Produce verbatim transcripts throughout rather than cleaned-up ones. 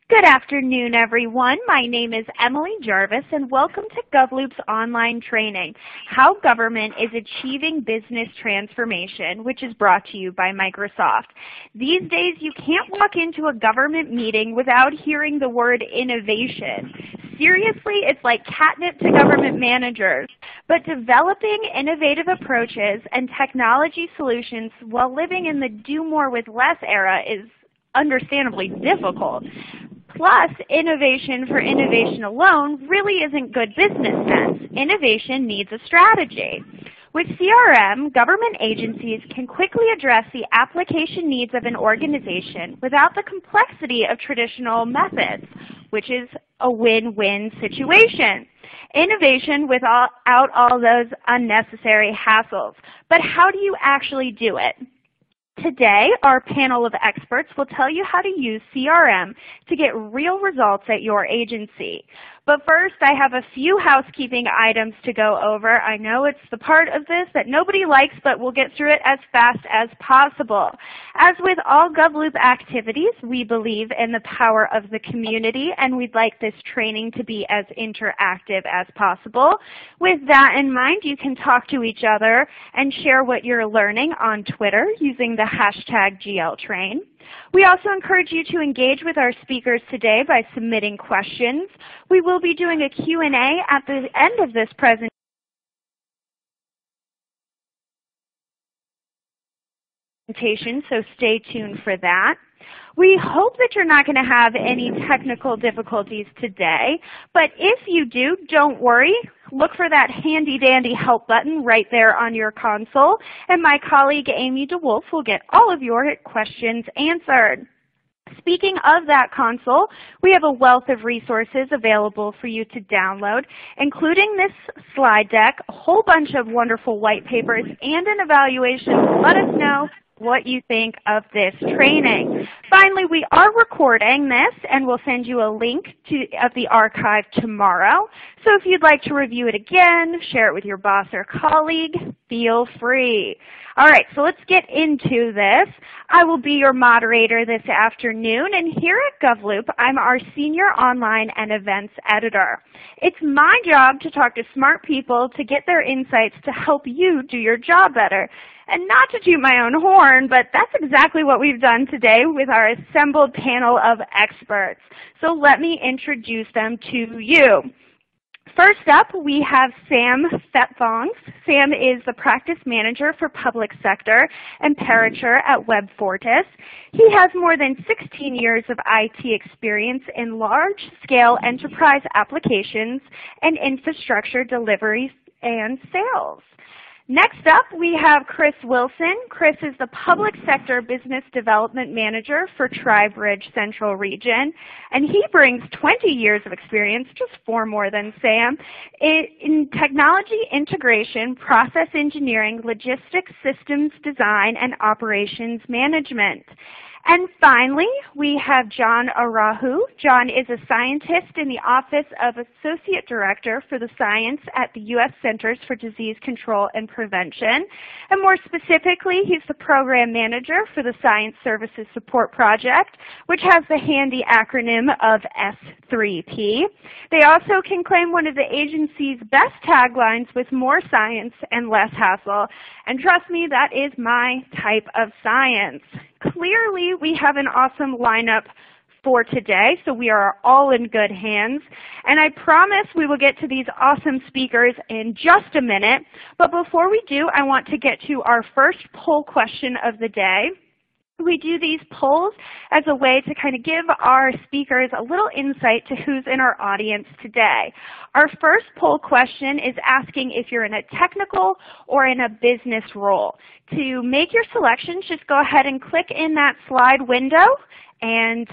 Good afternoon, everyone. My name is Emily Jarvis, and welcome to GovLoop's online training, How Government is Achieving Business Transformation, which is brought to you by Microsoft. These days, you can't walk into a government meeting without hearing the word innovation. Seriously, it's like catnip to government managers. But developing innovative approaches and technology solutions while living in the do more with less era is understandably difficult. Plus, innovation for innovation alone really isn't good business sense. Innovation needs a strategy. With C R M, government agencies can quickly address the application needs of an organization without the complexity of traditional methods, which is a win-win situation. Innovation without all those unnecessary hassles. But how do you actually do it? Today, our panel of experts will tell you how to use C R M to get real results at your agency. But first, I have a few housekeeping items to go over. I know it's the part of this that nobody likes, but we'll get through it as fast as possible. As with all GovLoop activities, we believe in the power of the community, and we'd like this training to be as interactive as possible. With that in mind, you can talk to each other and share what you're learning on Twitter using the hashtag G L Train. We also encourage you to engage with our speakers today by submitting questions. We will be doing a Q and A at the end of this presentation, so stay tuned for that. We hope that you're not going to have any technical difficulties today, but if you do, don't worry. Look for that handy-dandy help button right there on your console, and my colleague Amy DeWolf will get all of your questions answered. Speaking of that console, we have a wealth of resources available for you to download, including this slide deck, a whole bunch of wonderful white papers, and an evaluation. Let us know what you think of this training. Finally, we are recording this, and we'll send you a link to of the archive tomorrow. So if you'd like to review it again, share it with your boss or colleague, feel free. All right, so let's get into this. I will be your moderator this afternoon, and here at GovLoop, I'm our Senior Online and Events Editor. It's my job to talk to smart people to get their insights to help you do your job better. And not to toot my own horn, but that's exactly what we've done today with our assembled panel of experts. So let me introduce them to you. First up, we have Sam Fetvongs. Sam is the Practice Manager for Public Sector and Parature at WebFortis. He has more than sixteen years of I T experience in large-scale enterprise applications and infrastructure delivery and sales. Next up, we have Chris Wilson. Chris is the Public Sector Business Development Manager for Tri-Bridge Central Region, and he brings twenty years of experience, just four more than Sam, in technology integration, process engineering, logistics systems design, and operations management. And finally, we have John Arahu. John is a scientist in the Office of Associate Director for the Science at the U S Centers for Disease Control and Prevention. And more specifically, he's the Program Manager for the Science Services Support Project, which has the handy acronym of S three P. They also can claim one of the agency's best taglines with more science and less hassle. And trust me, that is my type of science. Clearly, we have an awesome lineup for today, so we are all in good hands. And I promise we will get to these awesome speakers in just a minute. But before we do, I want to get to our first poll question of the day. We do these polls as a way to kind of give our speakers a little insight to who's in our audience today. Our first poll question is asking if you're in a technical or in a business role. To make your selections, just go ahead and click in that slide window, and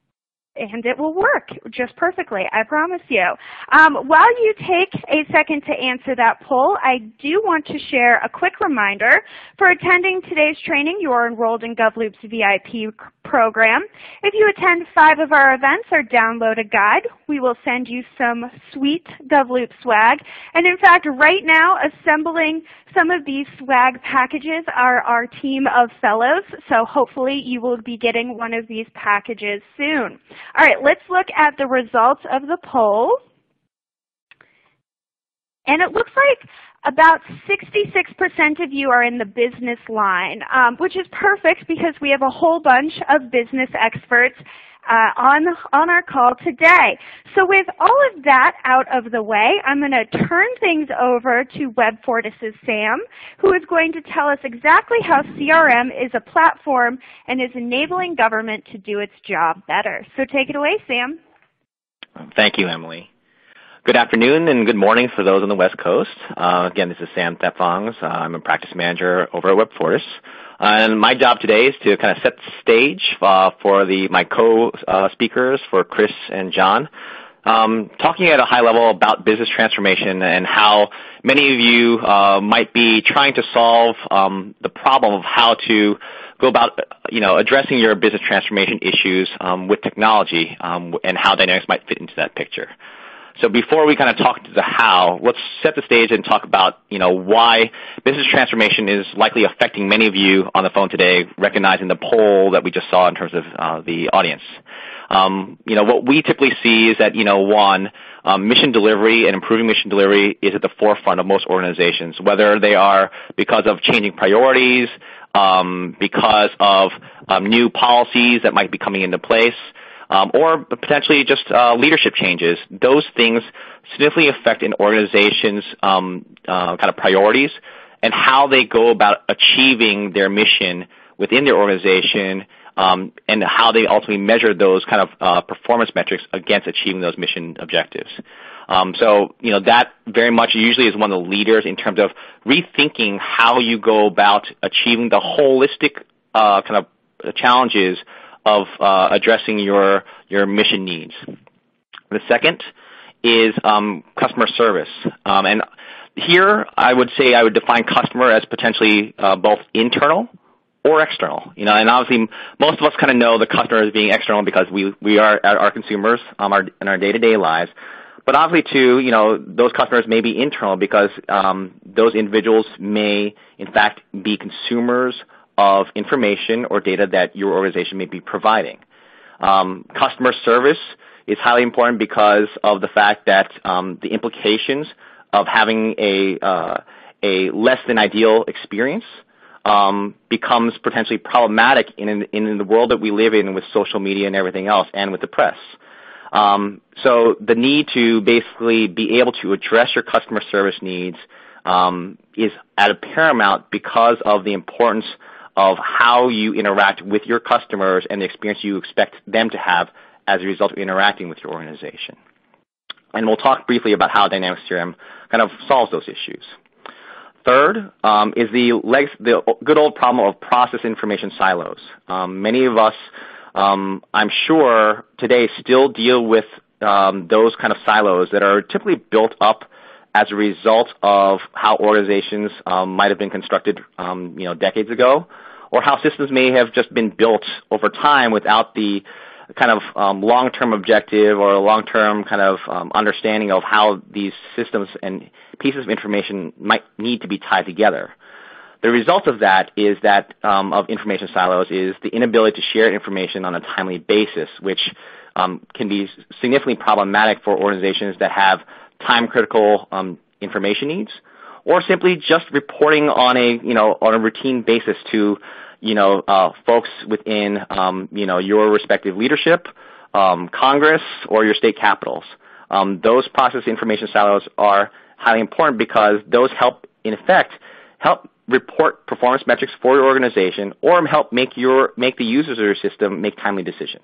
and it will work just perfectly, I promise you. Um, while you take a second to answer that poll, I do want to share a quick reminder. For attending today's training, you are enrolled in GovLoop's V I P program. If you attend five of our events or download a guide, we will send you some sweet GovLoop swag. And in fact, right now, assembling some of these swag packages are our team of fellows, so hopefully you will be getting one of these packages soon. All right, let's look at the results of the poll. And it looks like about sixty-six percent of you are in the business line, um, which is perfect because we have a whole bunch of business experts uh, on, on our call today. So with all of that out of the way, I'm going to turn things over to WebFortis's Sam, who is going to tell us exactly how C R M is a platform and is enabling government to do its job better. So take it away, Sam. Thank you, Emily. Good afternoon and good morning for those on the West Coast. Uh, again, this is Sam Thepfongs. Uh, I'm a practice manager over at WebFortis. Uh, and my job today is to kind of set the stage uh, for the my co-speakers, uh, for Chris and John, um, talking at a high level about business transformation and how many of you uh, might be trying to solve um, the problem of how to go about, you know, addressing your business transformation issues um, with technology um, and how Dynamics might fit into that picture. So before we kind of talk to the how, let's set the stage and talk about, you know, why business transformation is likely affecting many of you on the phone today, recognizing the poll that we just saw in terms of uh, the audience. Um, you know, what we typically see is that, you know, one, um, mission delivery and improving mission delivery is at the forefront of most organizations, whether they are because of changing priorities, um, because of um, new policies that might be coming into place, Um, or potentially just uh, leadership changes. Those things significantly affect an organization's um, uh, kind of priorities and how they go about achieving their mission within their organization, um, and how they ultimately measure those kind of uh, performance metrics against achieving those mission objectives. Um, so, you know, that very much usually is one of the leaders in terms of rethinking how you go about achieving the holistic uh, kind of challenges of uh, addressing your your mission needs. The second is um, customer service, um, and here I would say I would define customer as potentially uh, both internal or external. You know, and obviously most of us kind of know the customer as being external because we we are our consumers um, our, in our day-to-day lives. But obviously, too, you know, those customers may be internal because um, those individuals may, in fact, be consumers of information or data that your organization may be providing. Um, customer service is highly important because of the fact that um, the implications of having a uh, a less than ideal experience um, becomes potentially problematic in, in in the world that we live in with social media and everything else, and with the press. Um, so the need to basically be able to address your customer service needs um, is at a paramount because of the importance of how you interact with your customers and the experience you expect them to have as a result of interacting with your organization. And we'll talk briefly about how Dynamics C R M kind of solves those issues. Third um, is the, legs, the good old problem of process information silos. Um, many of us, um, I'm sure, today still deal with um, those kind of silos that are typically built up as a result of how organizations um, might have been constructed um, you know, decades ago, or how systems may have just been built over time without the kind of um, long-term objective or long-term kind of um, understanding of how these systems and pieces of information might need to be tied together. The result of that is that um, of information silos is the inability to share information on a timely basis, which um, can be significantly problematic for organizations that have time-critical um, information needs, or simply just reporting on a, you know, on a routine basis to, you know, uh, folks within, um, you know, your respective leadership, um, Congress, or your state capitals. Um, those process information silos are highly important because those help, in effect, help report performance metrics for your organization, or help make your make the users of your system make timely decisions.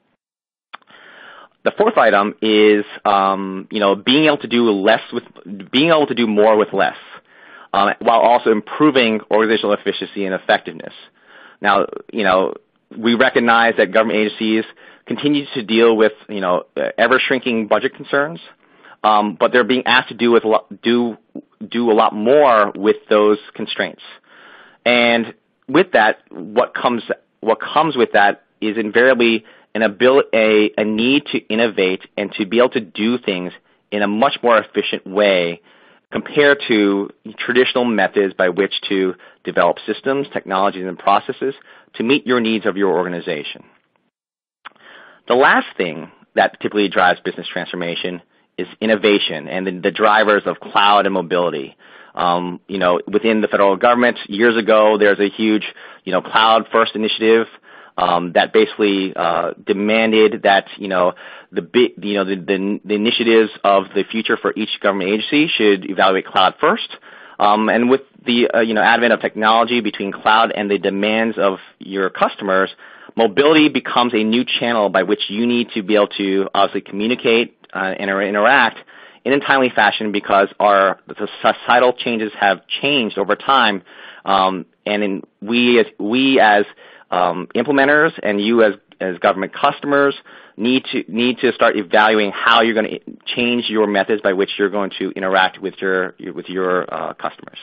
The fourth item is, um, you know, being able to do less with, being able to do more with less, um, while also improving organizational efficiency and effectiveness. Now, you know, we recognize that government agencies continue to deal with, you know, ever-shrinking budget concerns, um, but they're being asked to do with do do a lot more with those constraints. And with that, what comes what comes with that is invariably an abil- a, a need to innovate and to be able to do things in a much more efficient way compared to traditional methods by which to develop systems, technologies, and processes to meet your needs of your organization. The last thing that typically drives business transformation is innovation and the, the drivers of cloud and mobility. Um, you know, within the federal government, years ago, there's a huge, you know, cloud first initiative um, that basically uh, demanded that, you know, the, you know, the, the, the initiatives of the future for each government agency should evaluate cloud first. Um, and with the, uh, you know, advent of technology between cloud and the demands of your customers, mobility becomes a new channel by which you need to be able to obviously communicate uh, and interact in a timely fashion because our the societal changes have changed over time, um, and in, we as we as um, implementers and you as as government customers need to need to start evaluating how you're going to change your methods by which you're going to interact with your with your uh, customers.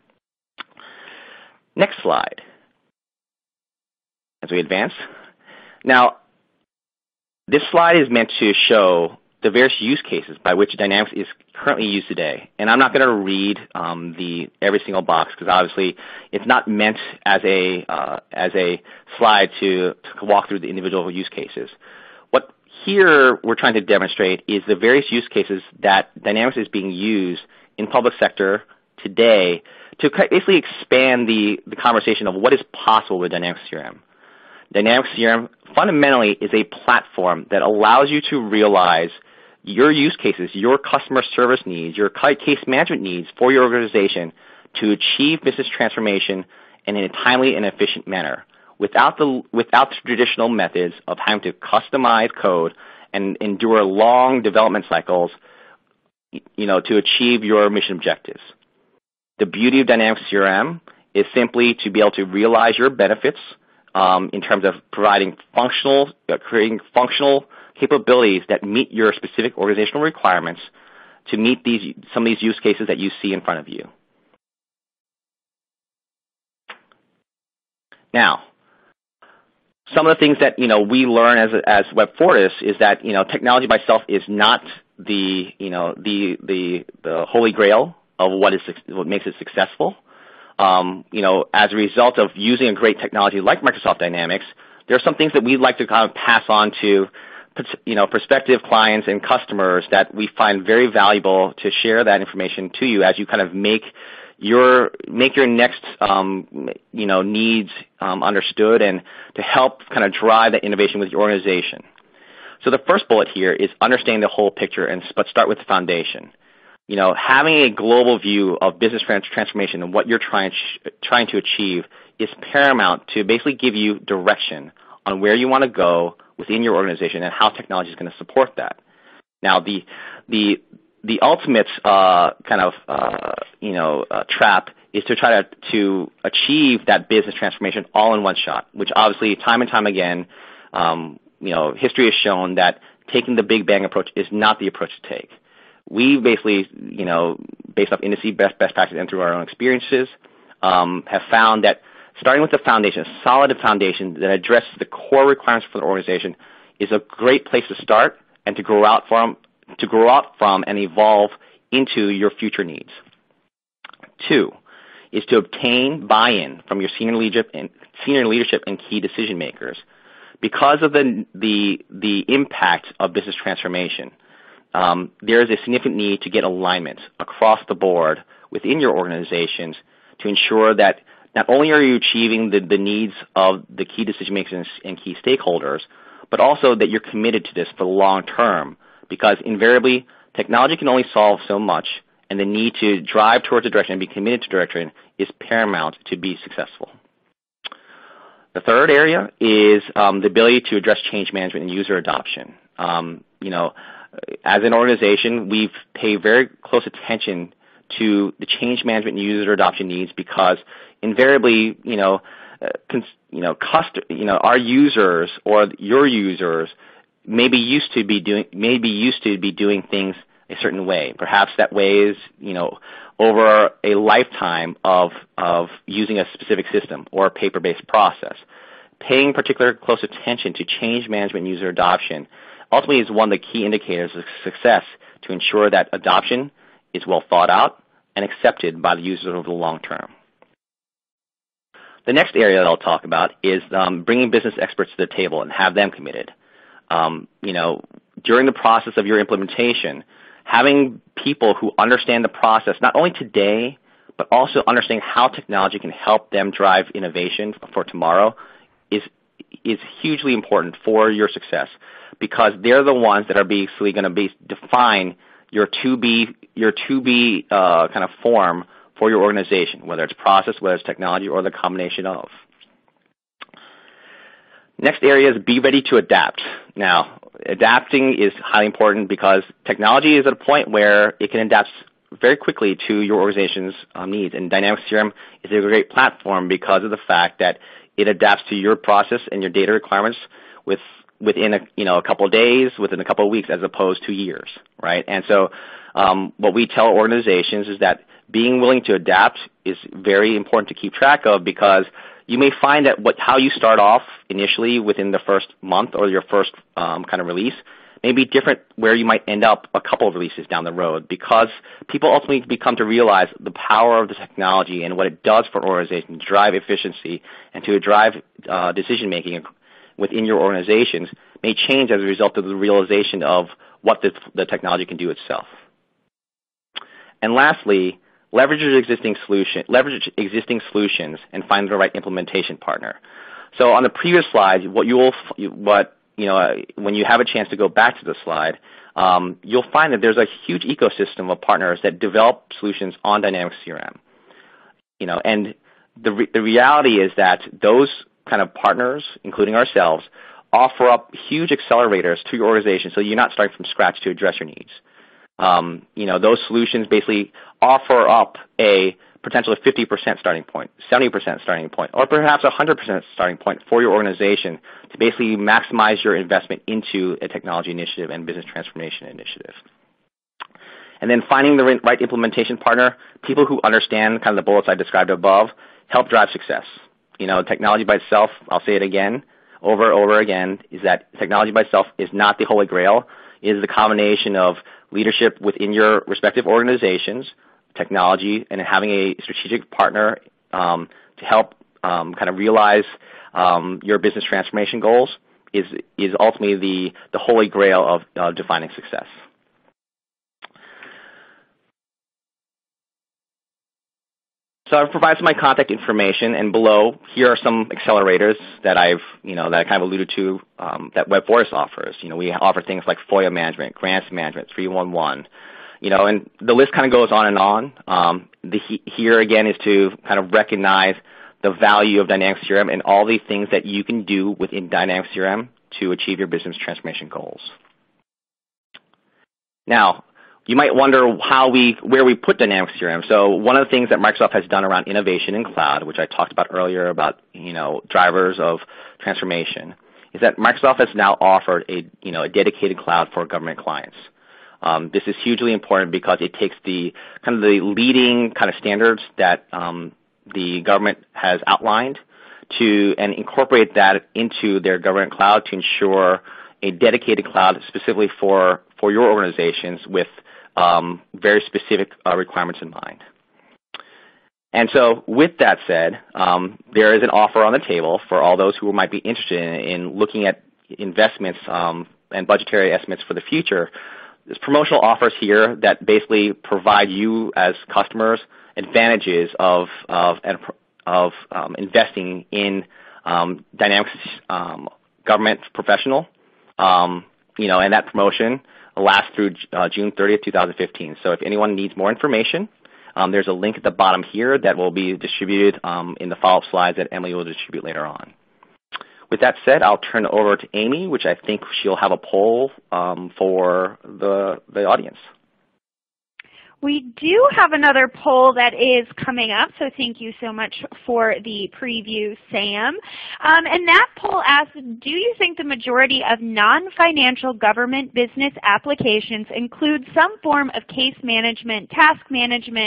Next slide. As we advance, now this slide is meant to show the various use cases by which Dynamics is currently used today. And I'm not going to read um, the every single box because obviously it's not meant as a uh, as a slide to, to walk through the individual use cases. What here we're trying to demonstrate is the various use cases that Dynamics is being used in public sector today to basically expand the, the conversation of what is possible with Dynamics C R M. Dynamics C R M fundamentally is a platform that allows you to realize your use cases, your customer service needs, your case management needs for your organization to achieve business transformation in a timely and efficient manner without the, without the traditional methods of having to customize code and endure long development cycles, you know, to achieve your mission objectives. The beauty of Dynamics C R M is simply to be able to realize your benefits um, in terms of providing functional, uh, creating functional capabilities that meet your specific organizational requirements to meet these some of these use cases that you see in front of you. Now, some of the things that you know we learn as as Web Fortis is that you know technology by itself is not the you know the the the holy grail of what is what makes it successful. Um, you know, as a result of using a great technology like Microsoft Dynamics, there are some things that we'd like to kind of pass on to you know, prospective clients and customers that we find very valuable to share that information to you as you kind of make your make your next um, you know needs um, understood and to help kind of drive that innovation with your organization. So the first bullet here is understanding the whole picture, and but start with the foundation. You know, having a global view of business transformation and what you're trying trying to achieve is paramount to basically give you direction on where you want to go within your organization and how technology is going to support that. Now, the the the ultimate uh, kind of uh, you know uh, trap is to try to to achieve that business transformation all in one shot, which obviously time and time again, um, you know, history has shown that taking the big bang approach is not the approach to take. We basically, you know, based off industry best best practices and through our own experiences, um, have found that starting with the foundation, a solid foundation that addresses the core requirements for the organization is a great place to start and to grow out from, to grow out from and evolve into your future needs. Two is to obtain buy-in from your senior leadership and senior leadership and key decision makers. Because of the the the impact of business transformation, um, there is a significant need to get alignment across the board within your organizations to ensure that not only are you achieving the, the needs of the key decision makers and key stakeholders, but also that you're committed to this for the long term, because invariably technology can only solve so much, and the need to drive towards a direction and be committed to direction is paramount to be successful. The third area is um, the ability to address change management and user adoption. Um, you know, as an organization, we've paid very close attention to the change management and user adoption needs because invariably, you know, uh, cons- you know, cust- you know, our users or your users may be used to be doing may be used to be doing things a certain way. Perhaps that way is, you know, over a lifetime of of using a specific system or a paper-based process. paying particular close attention to change management and user adoption ultimately is one of the key indicators of success to ensure that adoption is well thought out and accepted by the users over the long term. The next area that I'll talk about is um, bringing business experts to the table and have them committed. Um, you know, during the process of your implementation, having people who understand the process, not only today, but also understanding how technology can help them drive innovation for tomorrow is, is hugely important for your success, because they're the ones that are basically going to be define your to be, your to be uh, kind of form for your organization, whether it's process, whether it's technology, or the combination of. Next area is be ready to adapt. Now, adapting is highly important because technology is at a point where it can adapt very quickly to your organization's um, needs. And Dynamics C R M is a great platform because of the fact that it adapts to your process and your data requirements with, within a, you know, a couple of days, within a couple of weeks, as opposed to years, right? And so um, what we tell organizations is that being willing to adapt is very important to keep track of, because you may find that what, how you start off initially within the first month or your first um, kind of release may be different where you might end up a couple of releases down the road, because people ultimately become to realize the power of the technology and what it does for an organization to drive efficiency and to drive uh, decision-making within your organizations may change as a result of the realization of what the, the technology can do itself. And lastly, leverage existing solution, leverage existing solutions and find the right implementation partner. So on the previous slide, what you will, what you know, when you have a chance to go back to the slide, um, you'll find that there's a huge ecosystem of partners that develop solutions on Dynamics C R M. You know, and the re the reality is that those kind of partners, including ourselves, offer up huge accelerators to your organization, so you're not starting from scratch to address your needs. Um, you know, those solutions basically offer up a potentially fifty percent starting point, seventy percent starting point, or perhaps one hundred percent starting point for your organization to basically maximize your investment into a technology initiative and business transformation initiative. And then finding the right implementation partner, people who understand kind of the bullets I described above, help drive success. You know, technology by itself, I'll say it again, over and over again, is that technology by itself is not the holy grail. It is the combination of leadership within your respective organizations, technology, and having a strategic partner um, to help um, kind of realize um, your business transformation goals is, is ultimately the, the holy grail of uh, defining success. So I've provided my contact information, and below here are some accelerators that I've, you know, that I kind of alluded to um, that WebFortis offers. You know, we offer things like FOIA management, grants management, three one one, you know, and the list kind of goes on and on. Um, the, here again is to kind of recognize the value of Dynamics C R M and all the things that you can do within Dynamics C R M to achieve your business transformation goals. Now, you might wonder how we, where we put Dynamics C R M. So one of the things that Microsoft has done around innovation in cloud, which I talked about earlier about, you know, drivers of transformation, is that Microsoft has now offered a, you know, a dedicated cloud for government clients. Um, this is hugely important because it takes the kind of the leading kind of standards that um, the government has outlined to and incorporate that into their government cloud to ensure a dedicated cloud specifically for for your organizations with Um, very specific uh, requirements in mind. And so with that said, um, there is an offer on the table for all those who might be interested in, in looking at investments um, and budgetary estimates for the future. There's promotional offers here that basically provide you as customers advantages of, of, of um, investing in um, Dynamics um, Government Professional, um, you know, and that promotion last through uh, June thirtieth, two thousand fifteen. So if anyone needs more information, um, there's a link at the bottom here that will be distributed um, in the follow-up slides that Emily will distribute later on. With that said, I'll turn it over to Amy, which I think she'll have a poll um, for the, the audience. We do have another poll that is coming up, so thank you so much for the preview, Sam. Um, and that poll asks, do you think the majority of non-financial government business applications include some form of case management, task management,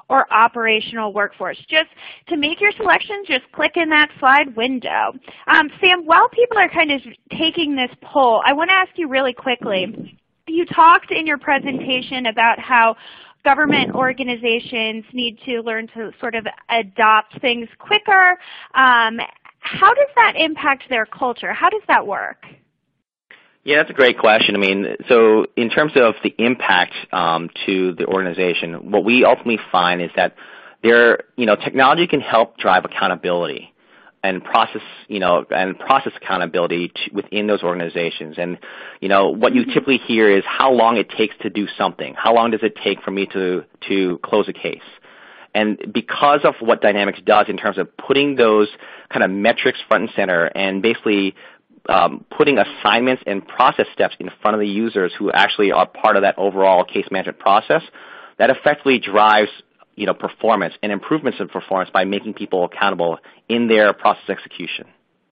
or operational workforce. Just to make your selections, just click in that slide window. Um, Sam, while people are kind of taking this poll, I want to ask you really quickly. You talked in your presentation about how government organizations need to learn to sort of adopt things quicker. Um, how does that impact their culture? How does that work? Yeah, that's a great question. I mean, so in terms of the impact um, to the organization, what we ultimately find is that there, you know, technology can help drive accountability and process, you know, and process accountability to, within those organizations. And, you know, what you typically hear is how long it takes to do something. How long does it take for me to to close a case? And because of what Dynamics does in terms of putting those kind of metrics front and center and basically Um, putting assignments and process steps in front of the users who actually are part of that overall case management process, that effectively drives, you know, performance and improvements in performance by making people accountable in their process execution.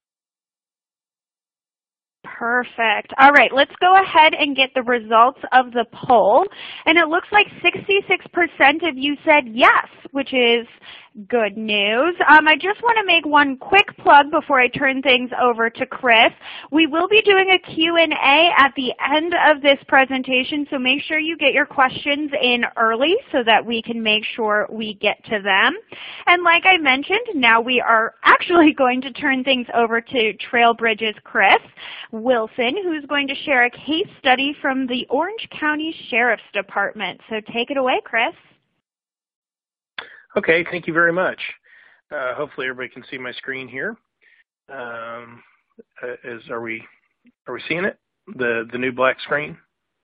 Perfect. All right, let's go ahead and get the results of the poll. And it looks like sixty-six percent of you said yes, which is good news. Um, I just want to make one quick plug before I turn things over to Chris. We will be doing a Q and A at the end of this presentation, so make sure you get your questions in early so that we can make sure we get to them. And like I mentioned, now we are actually going to turn things over to Trailbridge's Chris Wilson, who's going to share a case study from the Orange County Sheriff's Department. So take it away, Chris. Okay, thank you very much. Uh, hopefully everybody can see my screen here. Um, is are we are we seeing it? The the new black screen?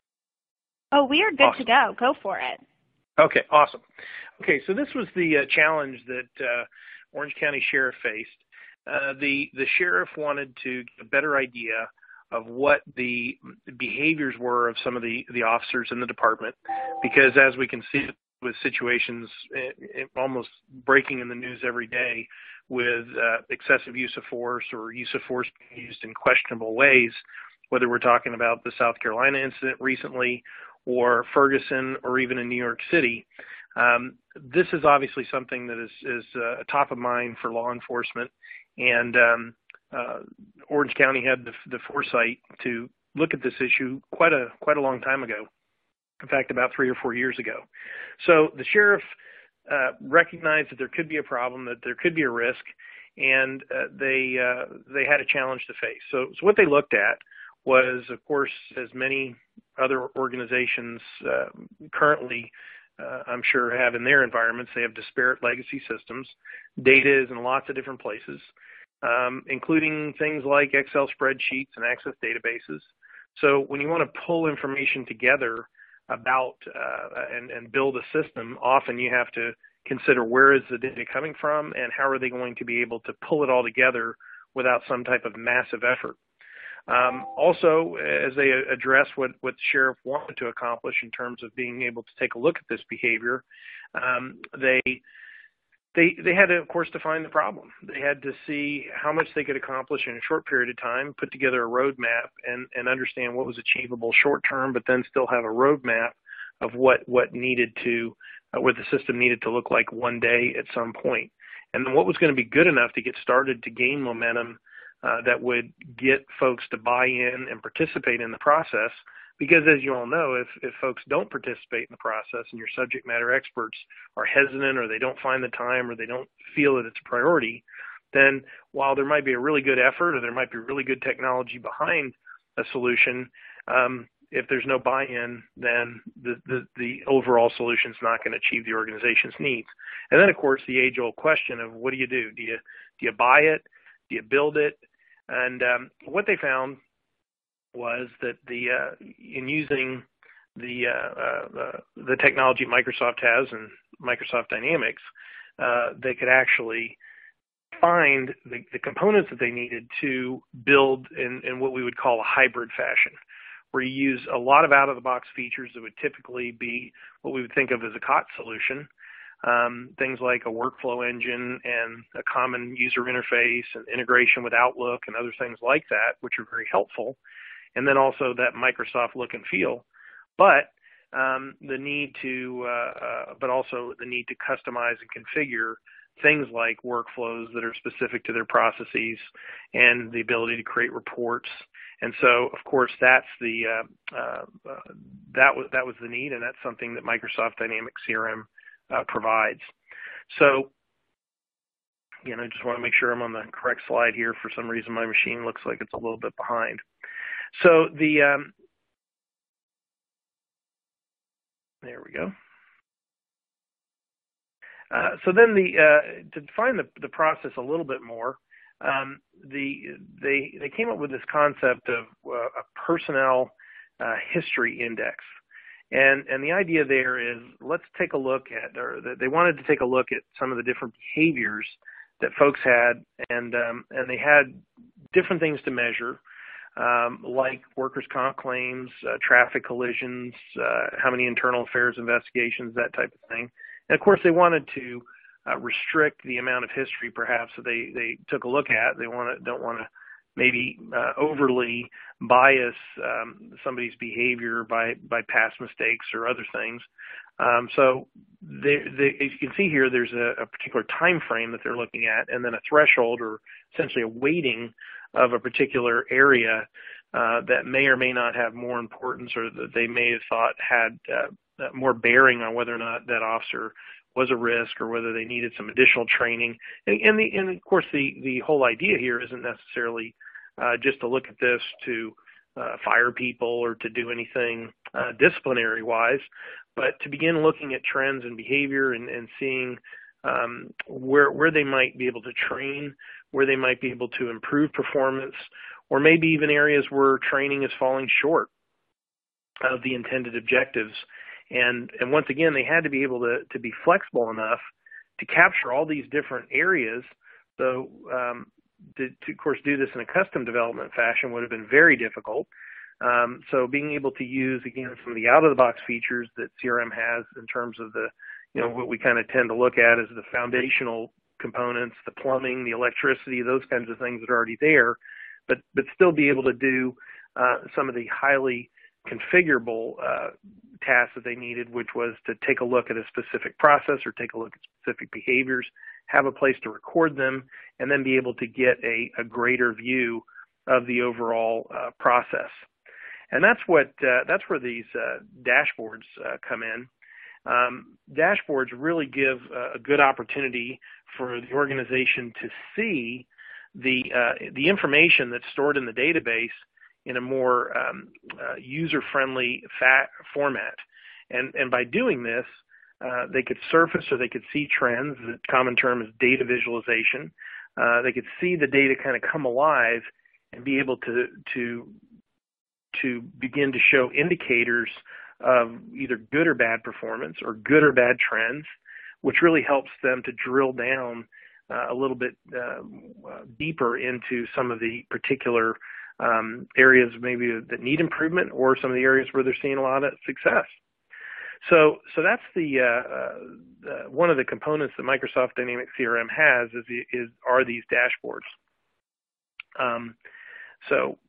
Oh, we are good awesome. to go. Go for it. Okay, awesome. Okay, so this was the uh, challenge that uh, Orange County Sheriff faced. Uh, the the sheriff wanted to get a better idea of what the behaviors were of some of the the officers in the department, because as we can see with situations it, it almost breaking in the news every day with uh, excessive use of force or use of force being used in questionable ways, whether we're talking about the South Carolina incident recently or Ferguson or even in New York City. Um, this is obviously something that is, is uh, top of mind for law enforcement, and um, uh, Orange County had the, the foresight to look at this issue quite a quite a long time ago. In fact, about three or four years ago. So the sheriff uh, recognized that there could be a problem, that there could be a risk, and uh, they uh, they had a challenge to face. So, so what they looked at was, of course, as many other organizations uh, currently, uh, I'm sure, have in their environments, they have disparate legacy systems. Data is in lots of different places, um, including things like Excel spreadsheets and Access databases. So when you want to pull information together about uh, and, and build a system, often you have to consider where is the data coming from and how are they going to be able to pull it all together without some type of massive effort. Um, also, as they address what, what the sheriff wanted to accomplish in terms of being able to take a look at this behavior, um, they They, they had to, of course, define the problem. They had to see how much they could accomplish in a short period of time, put together a roadmap, and, and understand what was achievable short term, but then still have a roadmap of what, what needed to, uh, what the system needed to look like one day at some point. And then what was going to be good enough to get started to gain momentum uh, that would get folks to buy in and participate in the process. Because as you all know, if, if folks don't participate in the process and your subject matter experts are hesitant or they don't find the time or they don't feel that it's a priority, then while there might be a really good effort or there might be really good technology behind a solution, um, if there's no buy-in, then the, the, the overall solution is not going to achieve the organization's needs. And then, of course, the age-old question of what do you do? Do you, do you buy it? Do you build it? And um, what they found was that the uh, in using the uh, uh, the technology Microsoft has and Microsoft Dynamics, uh, they could actually find the, the components that they needed to build in, in what we would call a hybrid fashion, where you use a lot of out-of-the-box features that would typically be what we would think of as a C O T solution, um, things like a workflow engine and a common user interface and integration with Outlook and other things like that, which are very helpful. And then also that Microsoft look and feel. But um, the need to, uh, uh, but also the need to customize and configure things like workflows that are specific to their processes and the ability to create reports. And so, of course, that's the uh, uh, uh, that was that was the need, and that's something that Microsoft Dynamics C R M uh, provides. So, you know, I just want to make sure I'm on the correct slide here. For some reason, my machine looks like it's a little bit behind. So the um, there we go. Uh, so then the uh, to define the the process a little bit more, um, the they they came up with this concept of uh, a personnel uh, history index, and and the idea there is, let's take a look at, or they wanted to take a look at some of the different behaviors that folks had, and um, and they had different things to measure, um, like workers' comp claims, uh, traffic collisions, uh, how many internal affairs investigations, that type of thing. And of course, they wanted to uh, restrict the amount of history, perhaps, that they, they took a look at. They want to don't want to maybe uh, overly bias um, somebody's behavior by by past mistakes or other things. Um, so, they, they, as you can see here, there's a, a particular time frame that they're looking at, and then a threshold, or essentially a weighting of a particular area uh, that may or may not have more importance, or that they may have thought had uh, more bearing on whether or not that officer was a risk, or whether they needed some additional training. And, and, the, and of course, the, the whole idea here isn't necessarily uh, just to look at this to uh, fire people or to do anything uh, disciplinary-wise, but to begin looking at trends and behavior, and, and seeing um, where where they might be able to train, where they might be able to improve performance, or maybe even areas where training is falling short of the intended objectives. And, and once again, they had to be able to, to be flexible enough to capture all these different areas. So um, to, to, of course, do this in a custom development fashion would have been very difficult. Um, so being able to use, again, some of the out-of-the-box features that C R M has in terms of the, you know, what we kind of tend to look at as the foundational components, the plumbing, the electricity, those kinds of things that are already there, but, but still be able to do uh, some of the highly configurable uh, tasks that they needed, which was to take a look at a specific process or take a look at specific behaviors, have a place to record them, and then be able to get a, a greater view of the overall uh, process. And that's what uh, that's where these uh, dashboards uh, come in. Um, dashboards really give uh, a good opportunity for the organization to see the uh, the information that's stored in the database in a more um, uh, user-friendly fat format. And, and by doing this, uh, they could surface or they could see trends. The common term is data visualization. Uh, they could see the data kind of come alive and be able to, to, to begin to show indicators of either good or bad performance, or good or bad trends, which really helps them to drill down uh, a little bit uh, deeper into some of the particular Um, areas maybe that need improvement, or some of the areas where they're seeing a lot of success. So, so that's the uh, uh, one of the components that Microsoft Dynamics C R M has is, is are these dashboards. Um, so,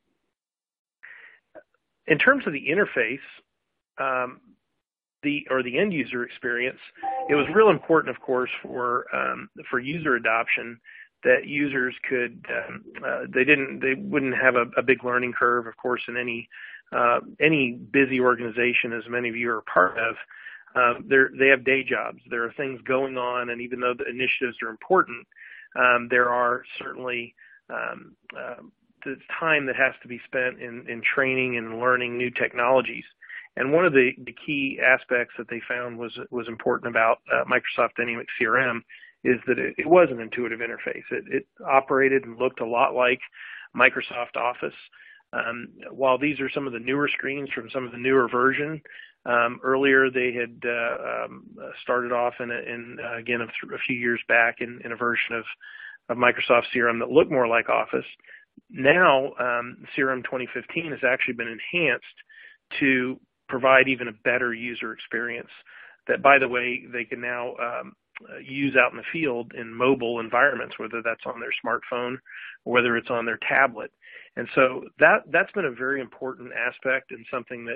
in terms of the interface, um, the or the end user experience, it was real important, of course, for um, for user adoption, that users could, um, uh, they didn't, they wouldn't have a, a big learning curve, of course, in any uh, any busy organization, as many of you are part of. Um, they have day jobs. There are things going on, and even though the initiatives are important, um, there are certainly um, uh, the time that has to be spent in, in training and learning new technologies. And one of the, the key aspects that they found was was important about uh, Microsoft Dynamics C R M is that it, it was an intuitive interface. It, it operated and looked a lot like Microsoft Office. Um, while these are some of the newer screens from some of the newer version, um, earlier they had uh, um, started off in, a, in uh, again, a, th- a few years back in, in a version of, of Microsoft C R M that looked more like Office. Now, um, C R M twenty fifteen has actually been enhanced to provide even a better user experience that, by the way, they can now um, use out in the field in mobile environments, whether that's on their smartphone or whether it's on their tablet. And so that, that's been a very important aspect, and something that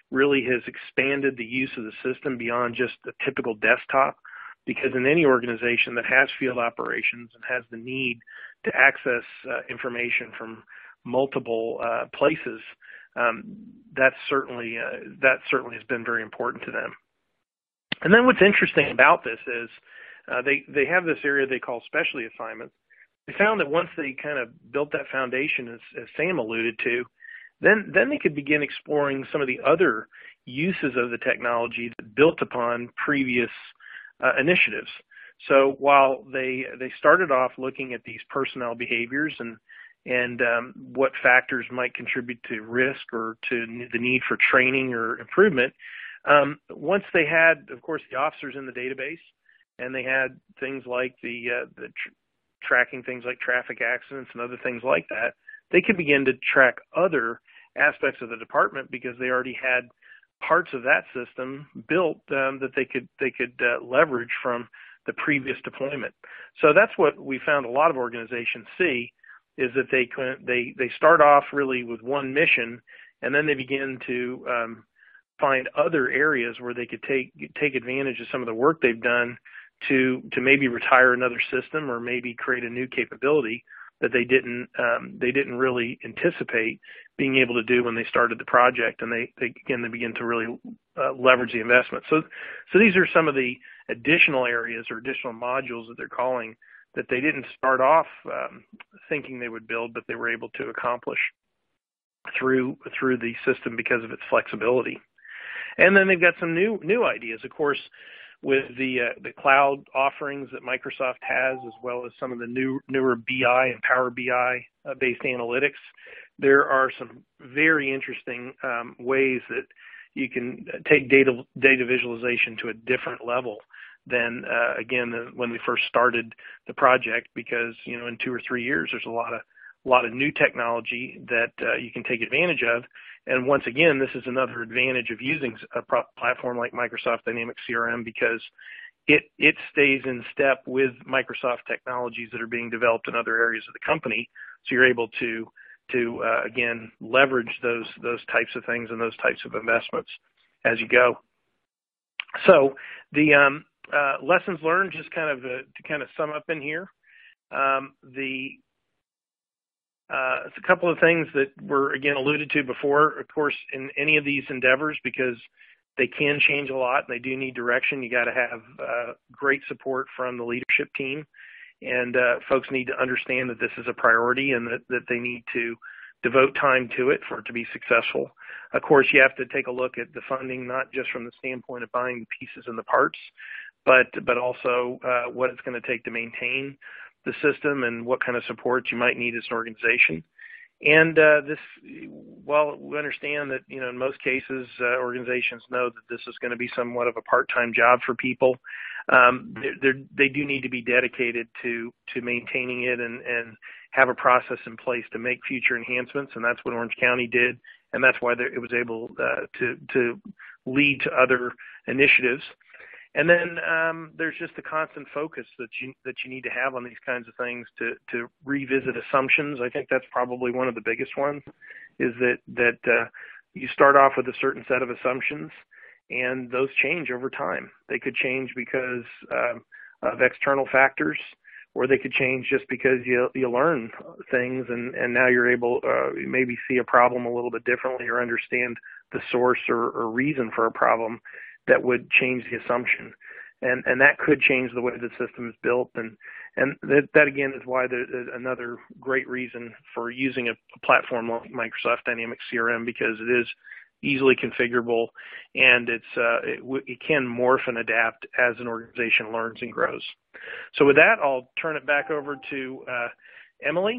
really has expanded the use of the system beyond just the typical desktop, because in any organization that has field operations and has the need to access uh, information from multiple uh, places, um, that's certainly uh, that certainly has been very important to them. And then what's interesting about this is uh, they they have this area they call specialty assignments. They found that once they kind of built that foundation, as, as Sam alluded to, then then they could begin exploring some of the other uses of the technology that built upon previous uh, initiatives. So while they they started off looking at these personnel behaviors and and um, what factors might contribute to risk or to the need for training or improvement, um, once they had, of course, the officers in the database, and they had things like the uh, the tr- tracking things like traffic accidents and other things like that, they could begin to track other aspects of the department because they already had parts of that system built um, that they could they could uh, leverage from the previous deployment. So that's what we found a lot of organizations see, is that they they they start off really with one mission, and then they begin to um, find other areas where they could take take advantage of some of the work they've done to to maybe retire another system or maybe create a new capability that they didn't um, they didn't really anticipate being able to do when they started the project, and they, they again they begin to really uh, leverage the investment. So so these are some of the additional areas or additional modules that they're calling that they didn't start off um, thinking they would build, but they were able to accomplish through through the system because of its flexibility. And then they've got some new new ideas, of course, with the uh, the cloud offerings that Microsoft has, as well as some of the new newer B I and Power B I uh, based analytics. There are some very interesting um, ways that you can take data data visualization to a different level than uh, again than when we first started the project, because you know in two or three years there's a lot of a lot of new technology that uh, you can take advantage of. And once again, this is another advantage of using a pro- platform like Microsoft Dynamics C R M, because it it stays in step with Microsoft technologies that are being developed in other areas of the company. So you're able to to uh, again leverage those those types of things and those types of investments as you go. So the um, uh, lessons learned, just kind of uh, to kind of sum up in here, um, the Uh, it's a couple of things that were, again, alluded to before. Of course, in any of these endeavors, because they can change a lot and they do need direction, you got to have uh, great support from the leadership team. And uh, folks need to understand that this is a priority and that, that they need to devote time to it for it to be successful. Of course, you have to take a look at the funding, not just from the standpoint of buying the pieces and the parts, but, but also uh, what it's going to take to maintain the system and what kind of support you might need as an organization. And uh, this, while we understand that, you know, in most cases, uh, organizations know that this is going to be somewhat of a part-time job for people, um, they're, they're, they do need to be dedicated to to maintaining it and, and have a process in place to make future enhancements. And that's what Orange County did, and that's why it was able uh, to to lead to other initiatives. And then um, there's just the constant focus that you that you need to have on these kinds of things to to revisit assumptions. I think that's probably one of the biggest ones, is that that uh, you start off with a certain set of assumptions, and those change over time. They could change because um, of external factors, or they could change just because you you learn things, and, and now you're able uh, maybe see a problem a little bit differently, or understand the source or, or reason for a problem that would change the assumption. And and that could change the way the system is built. And and that, that again, is why there's another great reason for using a, a platform like Microsoft Dynamics C R M, because it is easily configurable, and it's uh, it, it can morph and adapt as an organization learns and grows. So with that, I'll turn it back over to uh, Emily.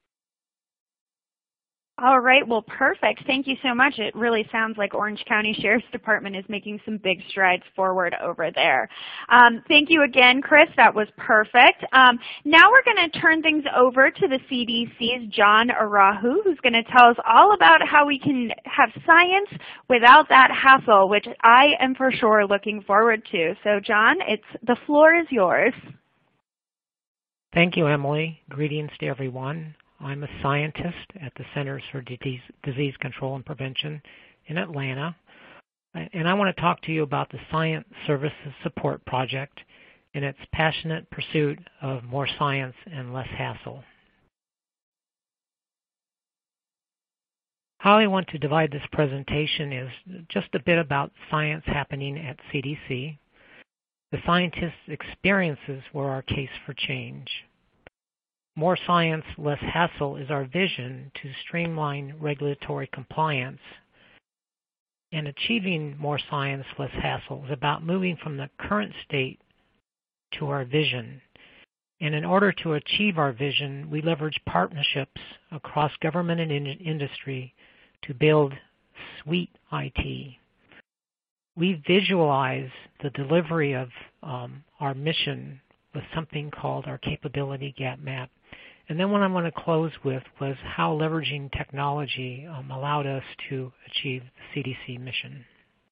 All right, well, perfect. Thank you so much. It really sounds like Orange County Sheriff's Department is making some big strides forward over there. Um, thank you again, Chris. That was perfect. Um, now we're going to turn things over to the C D C's John Arahu, who's going to tell us all about how we can have science without that hassle, which I am for sure looking forward to. So, John, it's the floor is yours. Thank you, Emily. Greetings to everyone. I'm a scientist at the Centers for Disease, Disease Control and Prevention in Atlanta. And I want to talk to you about the Science Services Support Project and its passionate pursuit of more science and less hassle. How I want to divide this presentation is just a bit about science happening at C D C. The scientists' experiences were our case for change. More science, less hassle is our vision to streamline regulatory compliance. And achieving more science, less hassle is about moving from the current state to our vision. And in order to achieve our vision, we leverage partnerships across government and in industry to build sweet I T. We visualize the delivery of um, our mission with something called our Capability Gap Map. And then what I want to close with was how leveraging technology um, allowed us to achieve the C D C mission.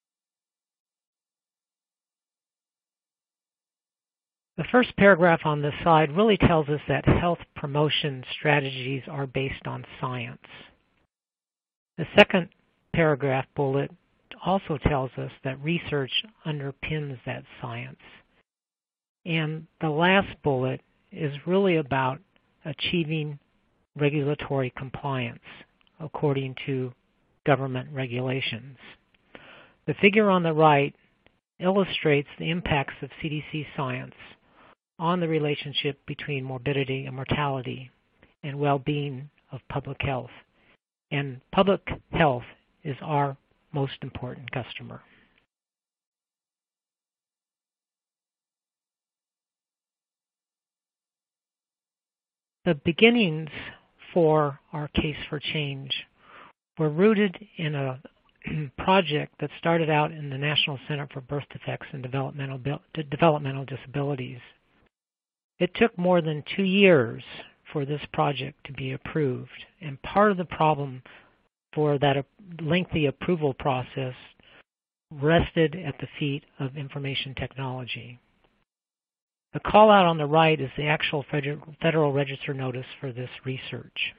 The first paragraph on this slide really tells us that health promotion strategies are based on science. The second paragraph bullet also tells us that research underpins that science. And the last bullet is really about achieving regulatory compliance according to government regulations. The figure on the right illustrates the impacts of C D C science on the relationship between morbidity and mortality and well-being of public health. And public health is our most important customer. The beginnings for our case for change were rooted in a project that started out in the National Center for Birth Defects and Developmental, Developmental Disabilities. It took more than two years for this project to be approved, and part of the problem for that lengthy approval process rested at the feet of information technology. The call out on the right is the actual Federal Register notice for this research.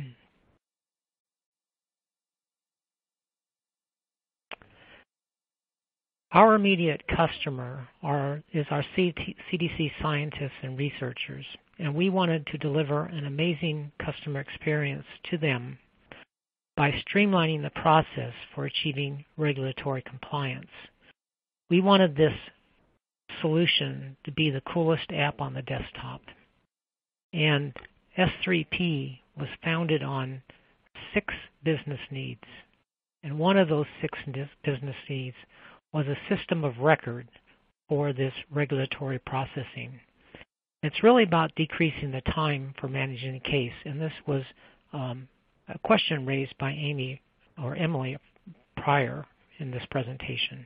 Our immediate customer are, is our C D C scientists and researchers, and we wanted to deliver an amazing customer experience to them by streamlining the process for achieving regulatory compliance. We wanted this solution to be the coolest app on the desktop. And S three P was founded on six business needs. And one of those six business needs was a system of record for this regulatory processing. It's really about decreasing the time for managing a case, and this was um, a question raised by Amy or Emily prior in this presentation.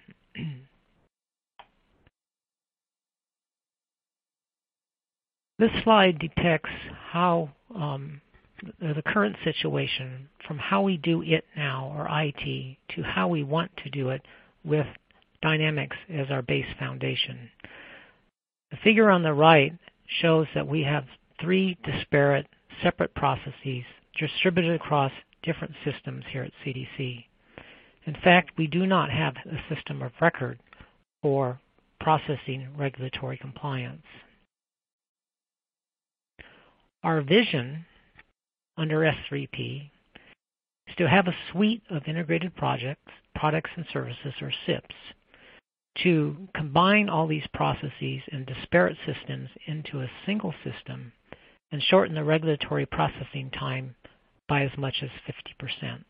This slide depicts how um, the current situation from how we do it now, or I T, to how we want to do it with Dynamics as our base foundation. The figure on the right shows that we have three disparate, separate processes distributed across different systems here at C D C. In fact, we do not have a system of record for processing regulatory compliance. Our vision under S three P is to have a suite of integrated projects, products and services, or S I Ps, to combine all these processes and disparate systems into a single system and shorten the regulatory processing time by as much as fifty percent.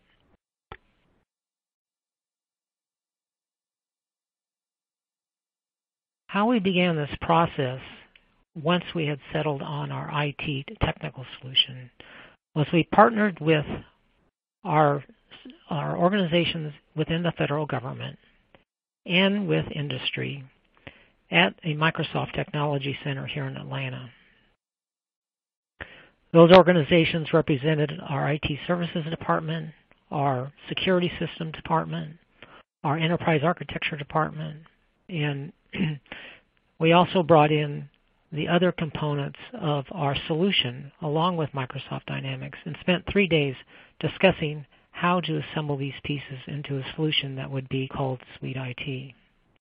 How we began this process once we had settled on our I T technical solution was we partnered with our, our organizations within the federal government and with industry at a Microsoft Technology Center here in Atlanta. Those organizations represented our I T Services Department, our Security Systems Department, our Enterprise Architecture Department, and we also brought in the other components of our solution along with Microsoft Dynamics and spent three days discussing how to assemble these pieces into a solution that would be called SuiteIT.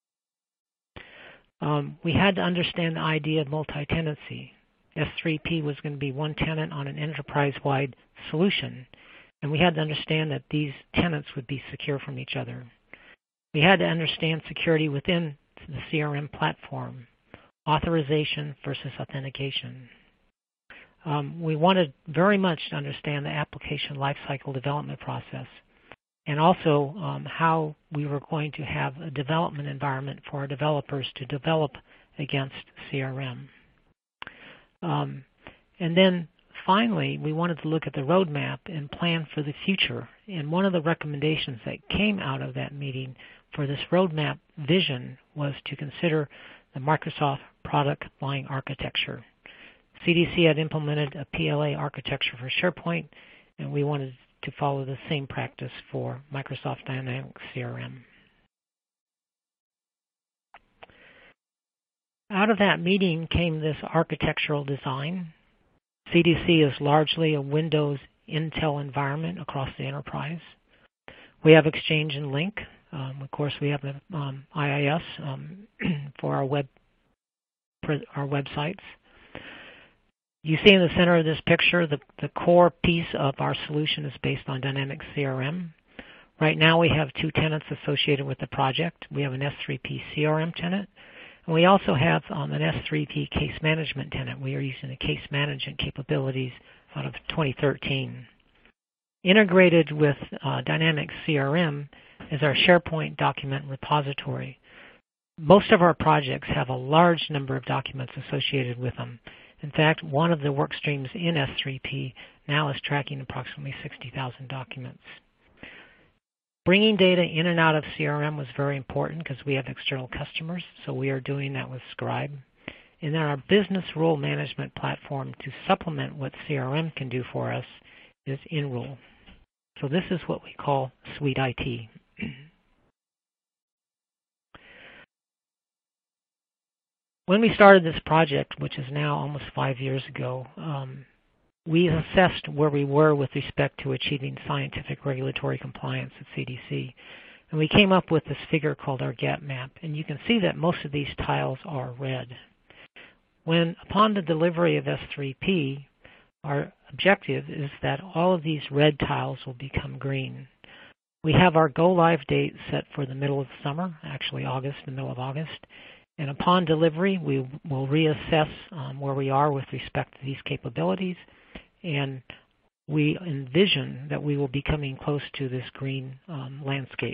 Um, we had to understand the idea of multi-tenancy. S three P was going to be one tenant on an enterprise-wide solution, and we had to understand that these tenants would be secure from each other. We had to understand security within the C R M platform, authorization versus authentication. Um, we wanted very much to understand the application lifecycle development process, and also um, how we were going to have a development environment for our developers to develop against C R M. Um, and then finally, we wanted to look at the roadmap and plan for the future. And one of the recommendations that came out of that meeting for this roadmap vision was to consider the Microsoft product line architecture. C D C had implemented a P L A architecture for SharePoint, and we wanted to follow the same practice for Microsoft Dynamics C R M. Out of that meeting came this architectural design. C D C is largely a Windows Intel environment across the enterprise. We have Exchange and Link. Um, of course, we have the um, I I S um, for our web our websites. You see in the center of this picture, the, the core piece of our solution is based on Dynamics C R M. Right now we have two tenants associated with the project. We have an S three P C R M tenant, and we also have um, an S three P case management tenant. We are using the case management capabilities out of twenty thirteen. Integrated with uh, Dynamics C R M is our SharePoint document repository. Most of our projects have a large number of documents associated with them. In fact, one of the work streams in S three P now is tracking approximately sixty thousand documents. Bringing data in and out of C R M was very important because we have external customers, so we are doing that with Scribe. And then our business rule management platform to supplement what C R M can do for us is InRule. So this is what we call SuiteIT. When we started this project, which is now almost five years ago, um, we assessed where we were with respect to achieving scientific regulatory compliance at C D C. And we came up with this figure called our gap map. And you can see that most of these tiles are red. When, upon the delivery of S three P, our objective is that all of these red tiles will become green. We have our go-live date set for the middle of the summer, actually August, the middle of August. And upon delivery, we will reassess um, where we are with respect to these capabilities. And we envision that we will be coming close to this green um, landscape.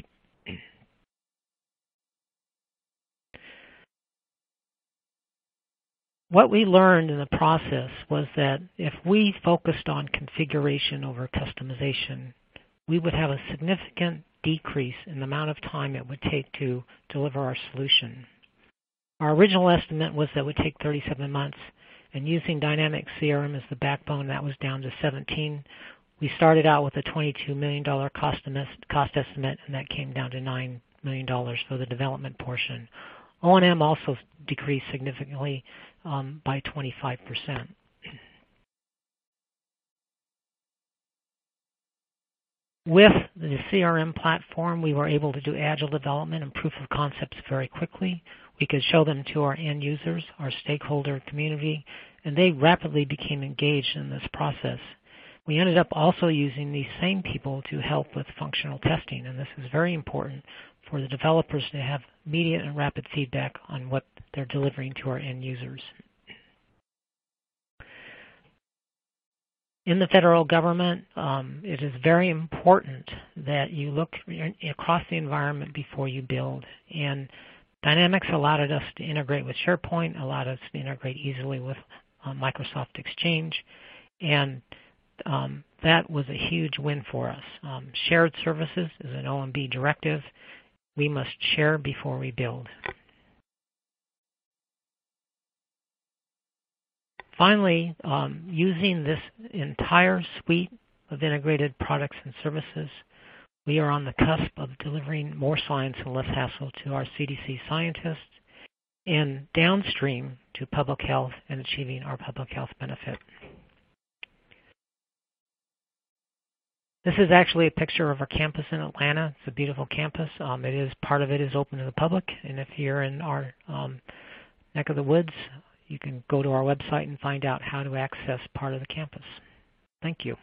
What we learned in the process was that if we focused on configuration over customization, we would have a significant decrease in the amount of time it would take to deliver our solution. Our original estimate was that it would take thirty-seven months, and using Dynamics C R M as the backbone, that was down to seventeen. We started out with a twenty-two million dollars cost, cost estimate, and that came down to nine million dollars for the development portion. O and M also decreased significantly um, by twenty-five percent. With the C R M platform, we were able to do agile development and proof of concepts very quickly. We could show them to our end users, our stakeholder community, and they rapidly became engaged in this process. We ended up also using these same people to help with functional testing, and this is very important for the developers to have immediate and rapid feedback on what they're delivering to our end users. In the federal government, um, it is very important that you look across the environment before you build. And Dynamics allowed us to integrate with SharePoint, allowed us to integrate easily with uh, Microsoft Exchange, and um, that was a huge win for us. Um, shared services is an O M B directive. We must share before we build. Finally, um, using this entire suite of integrated products and services, we are on the cusp of delivering more science and less hassle to our C D C scientists and downstream to public health and achieving our public health benefit. This is actually a picture of our campus in Atlanta. It's a beautiful campus. Um, it is part of it is open to the public, and if you're in our um, neck of the woods, you can go to our website and find out how to access part of the campus. Thank you.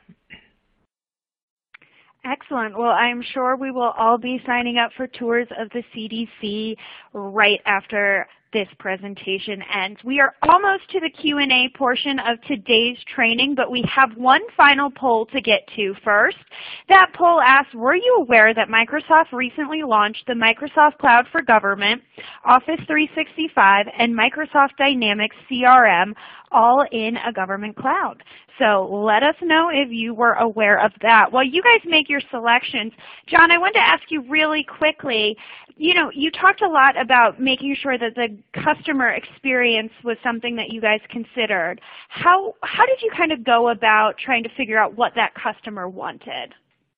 Excellent. Well, I'm sure we will all be signing up for tours of the C D C right after this presentation ends. We are almost to the Q and A portion of today's training, but we have one final poll to get to first. That poll asks, were you aware that Microsoft recently launched the Microsoft Cloud for Government, Office three sixty-five, and Microsoft Dynamics C R M all in a government cloud? So let us know if you were aware of that. While you guys make your selections, John, I wanted to ask you really quickly, you know, you talked a lot about making sure that the customer experience was something that you guys considered. How, how did you kind of go about trying to figure out what that customer wanted?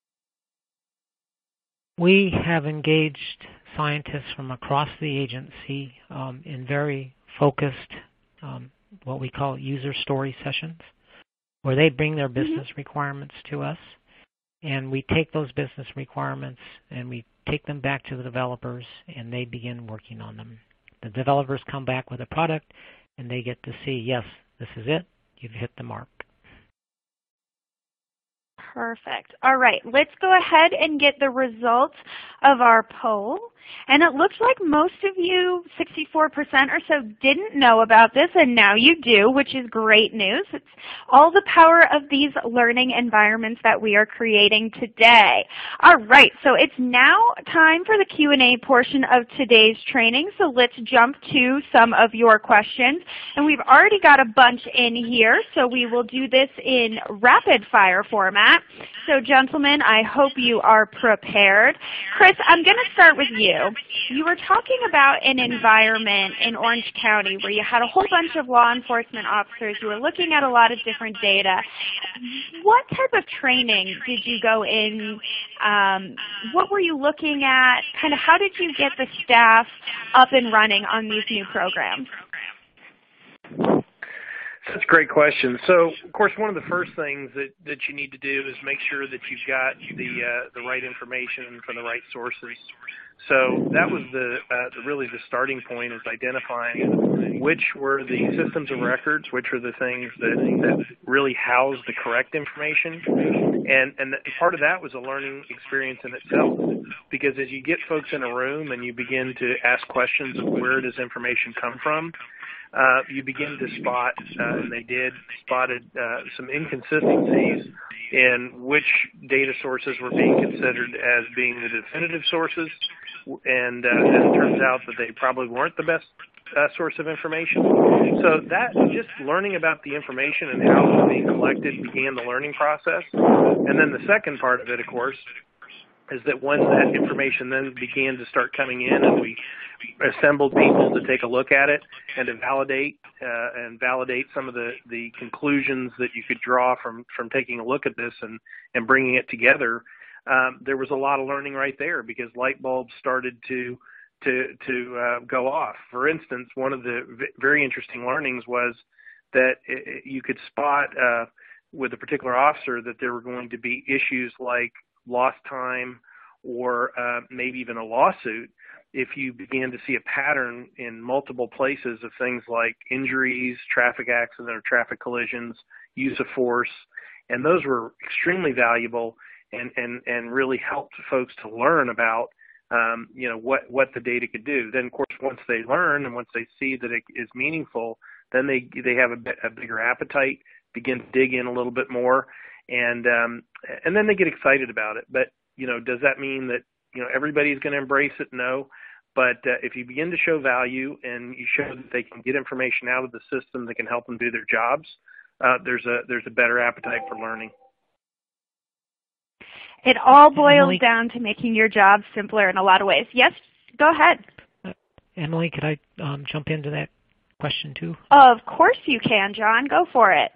We have engaged scientists from across the agency um, in very focused, um, what we call user story sessions, where they bring their business mm-hmm. requirements to us, and we take those business requirements and we take them back to the developers, and they begin working on them. The developers come back with a product, and they get to see, yes, this is it, you've hit the mark. Perfect. All right, let's go ahead and get the results of our poll. And it looks like most of you, sixty-four percent or so, didn't know about this, and now you do, which is great news. It's all the power of these learning environments that we are creating today. All right, so it's now time for the Q and A portion of today's training, so let's jump to some of your questions. And we've already got a bunch in here, so we will do this in rapid fire format. So gentlemen, I hope you are prepared. Chris, I'm going to start with you. You were talking about an environment in Orange County where you had a whole bunch of law enforcement officers. You were looking at a lot of different data. What type of training did you go in? Um, what were you looking at? Kind of how did you get the staff up and running on these new programs? That's a great question. So, of course, one of the first things that, that you need to do is make sure that you've got the uh, the right information from the right sources. So that was the, uh, the really the starting point, is identifying which were the systems of records, which are the things that, that really house the correct information. And, and part of that was a learning experience in itself, because as you get folks in a room and you begin to ask questions of where does information come from, Uh, you begin to spot, uh, and they did, spotted uh, some inconsistencies in which data sources were being considered as being the definitive sources, and, uh, and it turns out that they probably weren't the best uh, source of information. So that, just learning about the information and how it was being collected began the learning process. And then the second part of it, of course, is that once that information then began to start coming in and we assembled people to take a look at it and to validate uh, and validate some of the, the conclusions that you could draw from, from taking a look at this and, and bringing it together, um, there was a lot of learning right there, because light bulbs started to to, to uh, go off. For instance, one of the v- very interesting learnings was that it, you could spot uh, with a particular officer that there were going to be issues like lost time or uh, maybe even a lawsuit if you began to see a pattern in multiple places of things like injuries, traffic accidents or traffic collisions, use of force. And those were extremely valuable and, and, and really helped folks to learn about um, you know, what, what the data could do. Then, of course, once they learn and once they see that it is meaningful, then they, they have a, bit, a bigger appetite, begin to dig in a little bit more. And um, and then they get excited about it. But, you know, does that mean that, you know, everybody's going to embrace it? No. But uh, if you begin to show value and you show that they can get information out of the system that can help them do their jobs, uh, there's a there's a better appetite for learning. It all boils Emily, down to making your job simpler in a lot of ways. Yes, go ahead. Uh, Emily, could I um, jump into that question too? Of course you can, John. Go for it.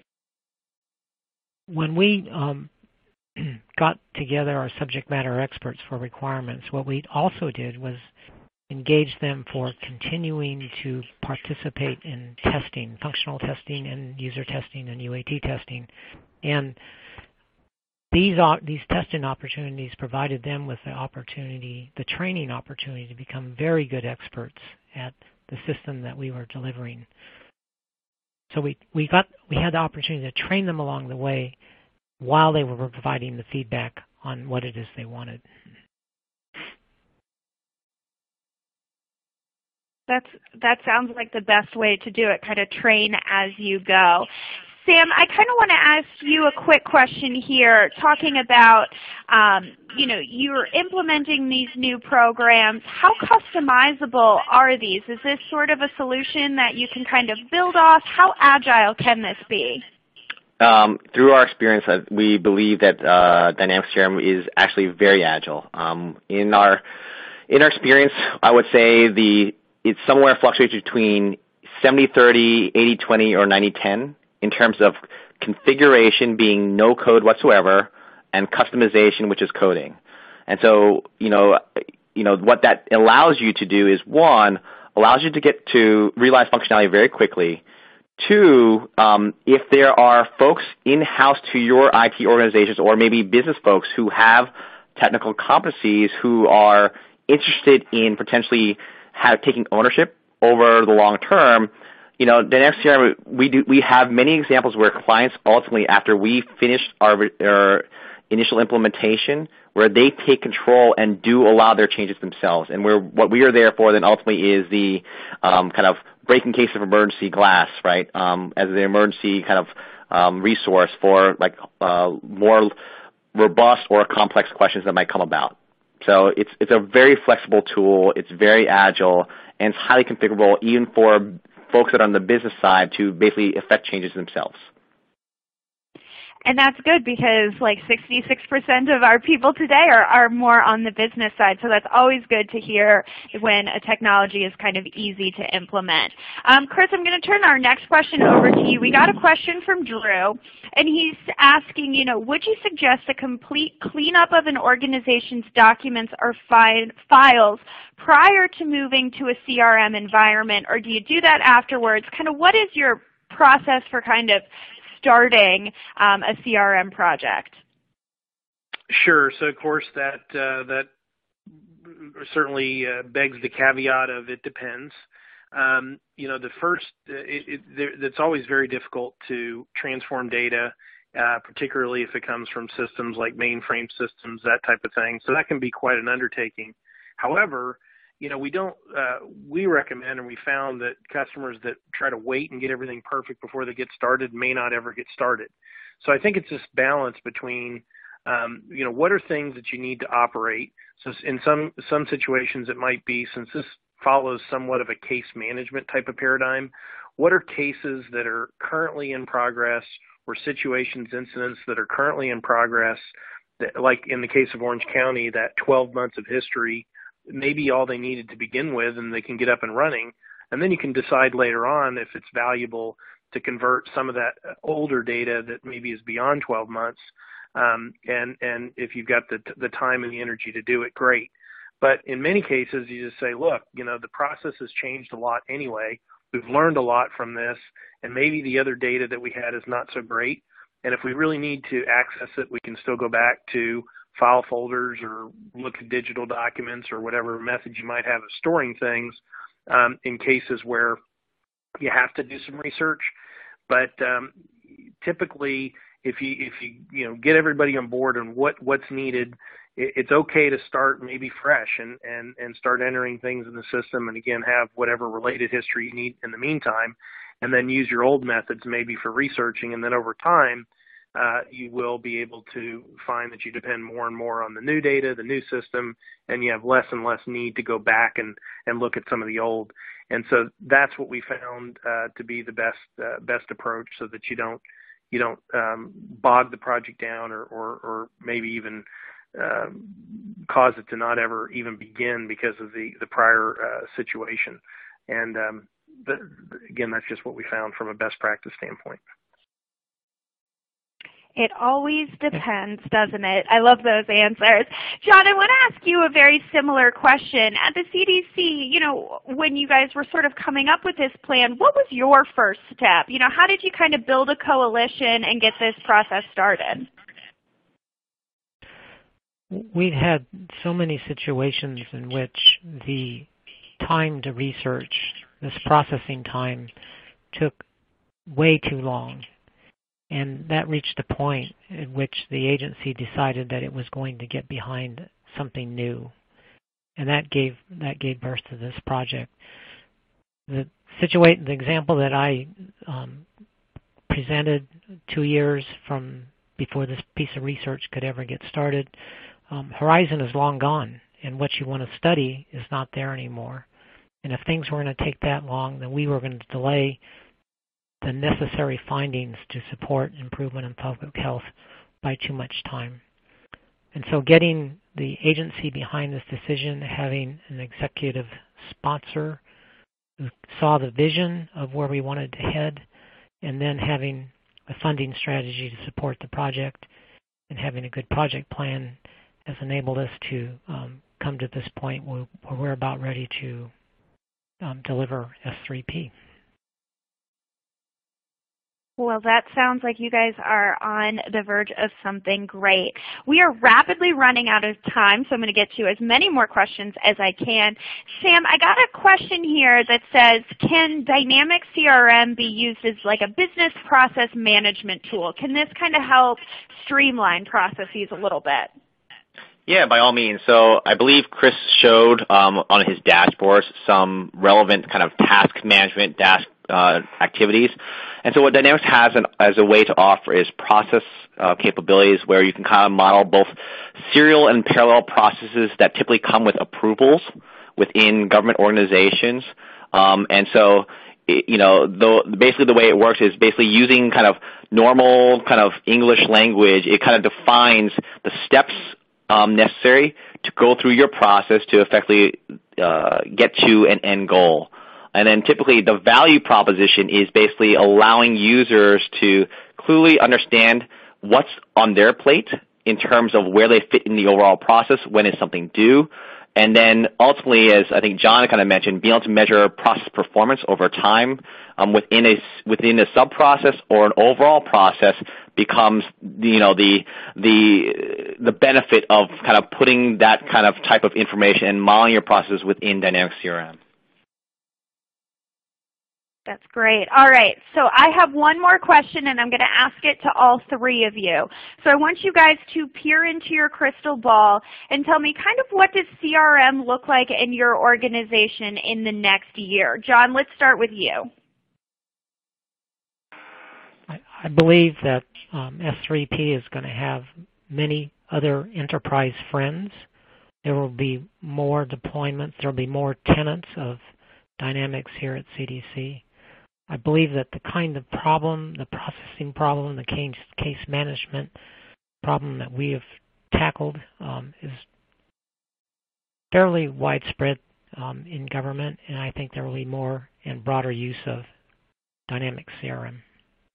When we um, got together our subject matter experts for requirements, what we also did was engage them for continuing to participate in testing, functional testing and user testing and U A T testing. And these these testing opportunities provided them with the opportunity, the training opportunity to become very good experts at the system that we were delivering. So we, we got we had the opportunity to train them along the way while they were providing the feedback on what it is they wanted. That's, that sounds like the best way to do it, kind of train as you go. Sam, I kind of want to ask you a quick question here, talking about, um, you know, you're implementing these new programs. How customizable are these? Is this sort of a solution that you can kind of build off? How agile can this be? Um, through our experience, uh, we believe that uh, Dynamics C R M is actually very agile. Um, in our in our experience, I would say the it's somewhere fluctuates between seventy thirty, eighty twenty, or ninety ten in terms of configuration being no code whatsoever and customization, which is coding. And so, you know, you know what that allows you to do is, one, allows you to get to realize functionality very quickly. Two, um, if there are folks in-house to your I T organizations or maybe business folks who have technical competencies who are interested in potentially have, taking ownership over the long term, you know, Dynamics C R M, we do we have many examples where clients ultimately, after we finish our, our initial implementation, where they take control and do allow their changes themselves. And we're, what we are there for then ultimately is the um, kind of break in case of emergency glass, right, um, as the emergency kind of um, resource for like uh, more robust or complex questions that might come about. So it's it's a very flexible tool. It's very agile, and it's highly configurable even for folks that are on the business side to basically effect changes themselves. And that's good because like sixty-six percent of our people today are, are more on the business side. So that's always good to hear when a technology is kind of easy to implement. Um, Chris, I'm going to turn our next question over to you. We got a question from Drew, and he's asking, you know, would you suggest a complete cleanup of an organization's documents or fi files prior to moving to a C R M environment, or do you do that afterwards? Kind of what is your process for kind of starting um, a C R M project? Sure. So of course that uh, that certainly uh, begs the caveat of it depends. Um, you know, the first, it, it, there, it's always very difficult to transform data, uh, particularly if it comes from systems like mainframe systems, that type of thing. So that can be quite an undertaking. However, you know, we don't, uh, we recommend and we found that customers that try to wait and get everything perfect before they get started may not ever get started. So I think it's this balance between, um, you know, what are things that you need to operate? So in some, some situations it might be, since this follows somewhat of a case management type of paradigm, what are cases that are currently in progress or situations, incidents that are currently in progress, that, like in the case of Orange County, that twelve months of history, maybe all they needed to begin with, and they can get up and running. And then you can decide later on if it's valuable to convert some of that older data that maybe is beyond twelve months. Um, and, and if you've got the, the time and the energy to do it, great. But in many cases, you just say, look, you know, the process has changed a lot anyway. We've learned a lot from this, and maybe the other data that we had is not so great. And if we really need to access it, we can still go back to file folders or look at digital documents or whatever method you might have of storing things um, in cases where you have to do some research. But um, typically, if you if you you know get everybody on board on what what's needed, it, it's okay to start maybe fresh and and and start entering things in the system, and again have whatever related history you need in the meantime, and then use your old methods maybe for researching, and then over time Uh, you will be able to find that you depend more and more on the new data, the new system, and you have less and less need to go back and, and look at some of the old. And so that's what we found uh, to be the best uh, best approach, so that you don't you don't um, bog the project down or or, or maybe even uh, cause it to not ever even begin because of the the prior uh, situation. And um, the, again, that's just what we found from a best practice standpoint. It always depends, doesn't it? I love those answers. John, I want to ask you a very similar question. At the C D C, you know, when you guys were sort of coming up with this plan, what was your first step? You know, how did you kind of build a coalition and get this process started? we've had so many situations in which the time to research, this processing time, took way too long. And that reached a point at which the agency decided that it was going to get behind something new. And that gave that gave birth to this project. The situate the example that I um, presented two years from before this piece of research could ever get started, um, Horizon is long gone, and what you want to study is not there anymore. And if things were going to take that long, then we were going to delay the necessary findings to support improvement in public health by too much time. And so getting the agency behind this decision, having an executive sponsor who saw the vision of where we wanted to head, and then having a funding strategy to support the project and having a good project plan has enabled us to um, come to this point where, where we're about ready to um, deliver S three P. Well, that sounds like you guys are on the verge of something great. We are rapidly running out of time, so I'm going to get to as many more questions as I can. Sam, I got a question here that says, can Dynamic C R M be used as like a business process management tool? Can this kind of help streamline processes a little bit? Yeah, by all means. So I believe Chris showed um, on his dashboards some relevant kind of task management dash uh, activities. And so what Dynamics has an, as a way to offer is process uh, capabilities where you can kind of model both serial and parallel processes that typically come with approvals within government organizations. Um, and so, it, you know, the, basically the way it works is basically using kind of normal kind of English language. It kind of defines the steps um, necessary to go through your process to effectively uh, get to an end goal. And then typically the value proposition is basically allowing users to clearly understand what's on their plate in terms of where they fit in the overall process, when is something due, and then ultimately, as I think John kind of mentioned, being able to measure process performance over time um, within a within a sub process or an overall process becomes, you know, the the the benefit of kind of putting that kind of type of information and modeling your processes within Dynamics C R M. That's great. All right, so I have one more question, and I'm going to ask it to all three of you. So I want you guys to peer into your crystal ball and tell me kind of what does C R M look like in your organization in the next year. John, let's start with you. I, I believe that um, S three P is going to have many other enterprise friends. There will be more deployments. There will be more tenants of Dynamics here at C D C. I believe that the kind of problem, the processing problem, the case, case management problem that we have tackled um, is fairly widespread um, in government, and I think there will be more and broader use of Dynamics C R M.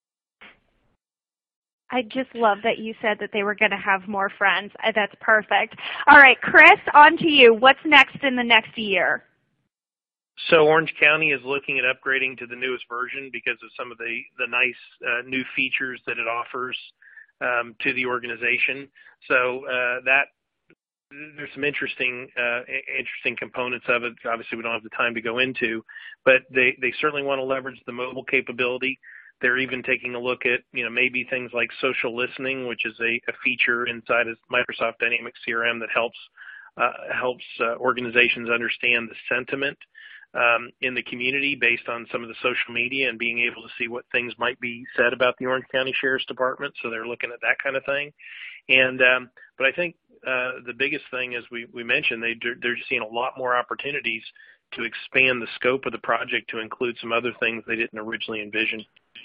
I just love that you said that they were going to have more friends. That's perfect. All right, Chris, on to you. What's next in the next year? So Orange County is looking at upgrading to the newest version because of some of the, the nice uh, new features that it offers um, to the organization. So uh, that there's some interesting uh, interesting components of it. Obviously, we don't have the time to go into, but they, they certainly want to leverage the mobile capability. They're even taking a look at, you know, maybe things like social listening, which is a, a feature inside of Microsoft Dynamics C R M that helps uh, helps uh, organizations understand the sentiment Um, in the community based on some of the social media and being able to see what things might be said about the Orange County Sheriff's Department. So they're looking at that kind of thing. And um, but I think uh, the biggest thing, as we, we mentioned, they, they're just seeing a lot more opportunities to expand the scope of the project to include some other things they didn't originally envision.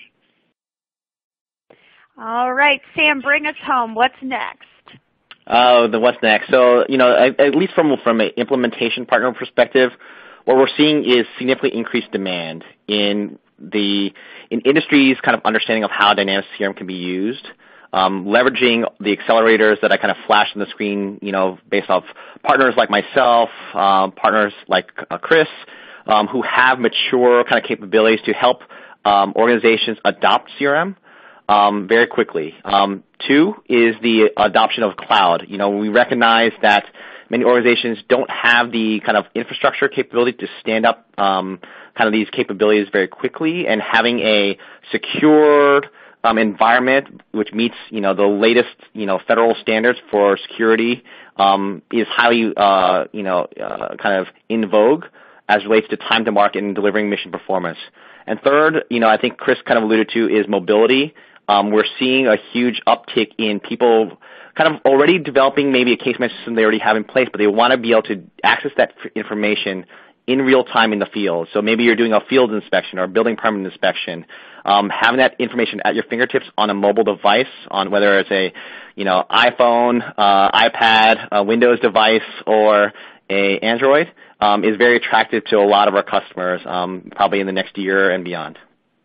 All right, Sam, bring us home. What's next? Uh, the what's next? So, you know, at, at least from from an implementation partner perspective, what we're seeing is significantly increased demand in the in industries' kind of understanding of how Dynamics C R M can be used, um, leveraging the accelerators that I kind of flashed on the screen, you know, based off partners like myself, um, partners like uh, Chris, um, who have mature kind of capabilities to help um, organizations adopt C R M. um, very quickly. Um, two is the adoption of cloud. You know, we recognize that many organizations don't have the kind of infrastructure capability to stand up um, kind of these capabilities very quickly, and having a secured um, environment which meets, you know, the latest, you know, federal standards for security um, is highly, uh, you know, uh, kind of in vogue as relates to time to market and delivering mission performance. And third, you know, I think Chris kind of alluded to is mobility. Um, we're seeing a huge uptick in people kind of already developing maybe a case management system they already have in place, but they want to be able to access that information in real time in the field. So maybe you're doing a field inspection or a building permit inspection. Um, having that information at your fingertips on a mobile device, on whether it's a, you know, iPhone, uh, iPad, a Windows device, or a Android, um, is very attractive to a lot of our customers, um, probably in the next year and beyond.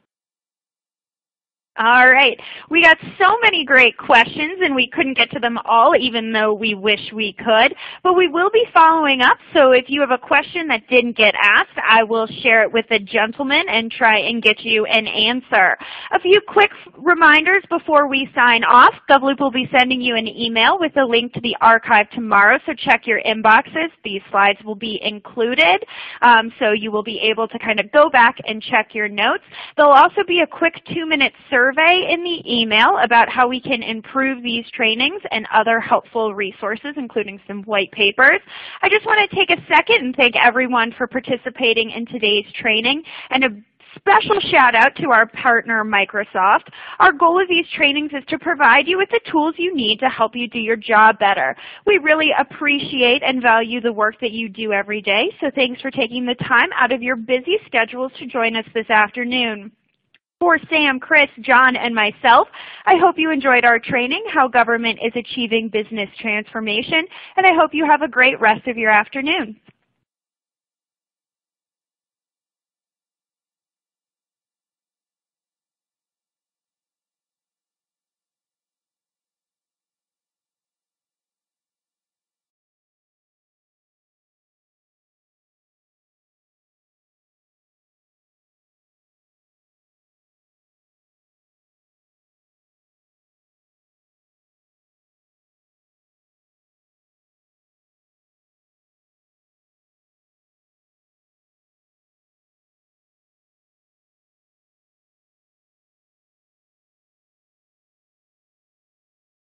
All right. We got so many great questions, and we couldn't get to them all, even though we wish we could. But we will be following up, so if you have a question that didn't get asked, I will share it with the gentleman and try and get you an answer. A few quick reminders before we sign off. GovLoop will be sending you an email with a link to the archive tomorrow, so check your inboxes. These slides will be included, um, so you will be able to kind of go back and check your notes. There'll also be a quick two-minute survey survey in the email about how we can improve these trainings and other helpful resources, including some white papers. I just want to take a second and thank everyone for participating in today's training, and a special shout out to our partner, Microsoft. Our goal of these trainings is to provide you with the tools you need to help you do your job better. We really appreciate and value the work that you do every day, so thanks for taking the time out of your busy schedules to join us this afternoon. For Sam, Chris, John, and myself, I hope you enjoyed our training, How Government is Achieving Business Transformation, and I hope you have a great rest of your afternoon.